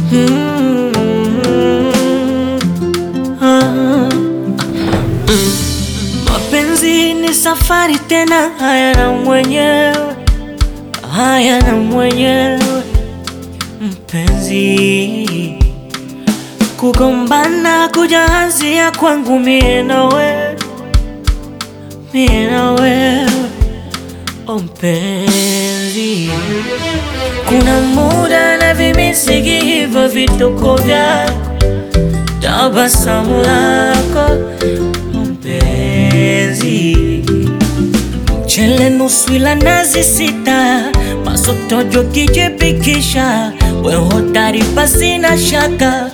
Mm, ah, mapenzi ni safari tena, hayana mwenyewe, hayana mwenyewe. Mpenzi, kugombana kujaanzia kwangu mie na wewe, mie na wewe. Oh mpenzi, kuna muda na vimisigi hivyo vituko vyako, tabasamu lako. Oh mpenzi, mchele nusu ila nazi sita, masotojo kijipikisha, we hodari basi na shaka.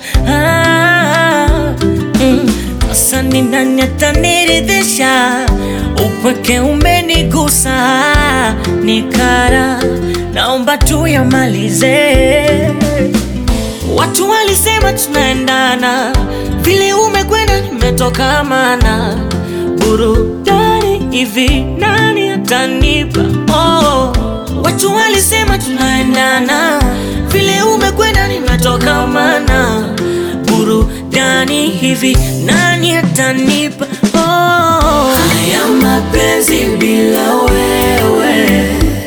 Sasa ni nani ataniridhisha? Upweke umenigusa, nikara, naomba tuyamalize. Watu walisema tunaendana, vile umekwenda nimetoka mana. Burudani hivi nani atanipa? Oh, watu walisema tunaendana, vile umekwenda nimetoka mana. Burudani hivi nani atanipa? Oh, haya mapenzi bila wewe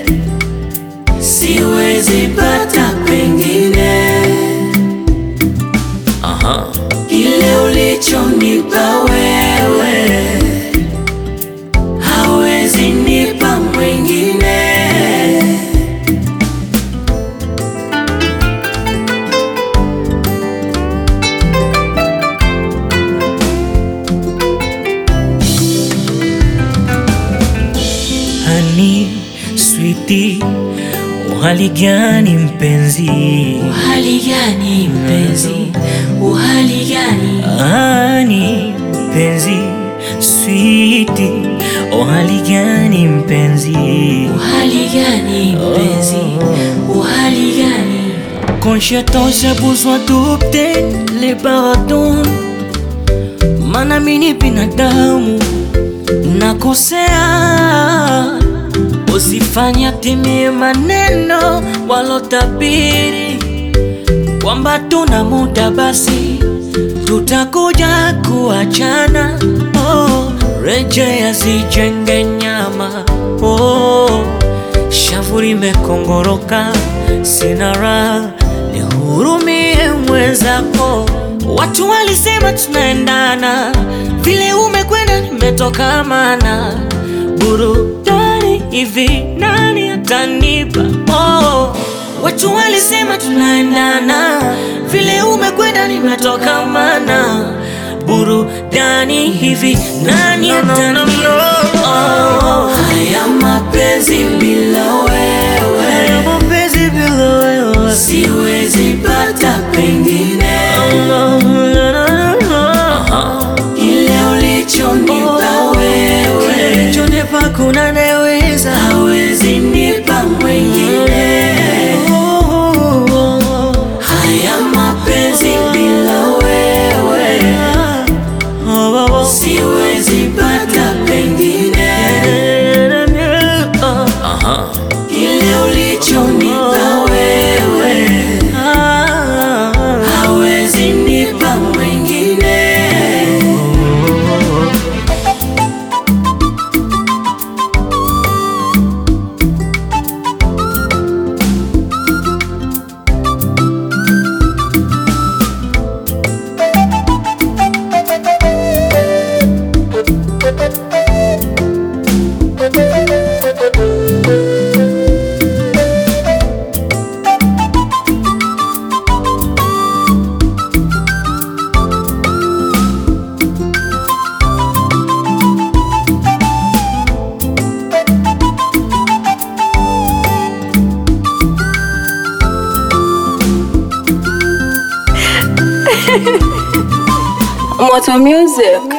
siwezi pata pengine. Kile ulichonipa wewe hawezi nipa mwingine. Honey, sweetie, uhali gani mpenzi? Uhali gani mpenzi? Uhali gani? Honey, mpenzi, sweetie, uhali gani mpenzi? Uhali gani mpenzi? Uhali gani? Quand j'attends, j'ai besoin d'obtenir les pardons. Maana mimi ni binadamu, nakosea. Usifanya timie maneno walotabiri kwamba tuna muda basi tutakuja kuachana. Oh, rejea zijenge nyama. Oh, shavu limekongoroka, sina raha, nihurumie mwenzako. Watu walisema tunaendana, vile umekwenda nimetoka mana. Burudani hivi nani atanipa? Oh, watu walisema tunaendana, vile umekwenda nimetoka mana. Burudani hivi nani atanipa? Oh, haya mapenzi bila wewe, haya mapenzi bila wewe siwezi pata pengine. Kile ulichonipa wewe, kilichonipa kuna naweza hawezi nipa mwingine. Haya mapenzi bila wewe siwezi pata pengine. Kile ulichonipa wewe hawezi nipa mwingine. Moto Music.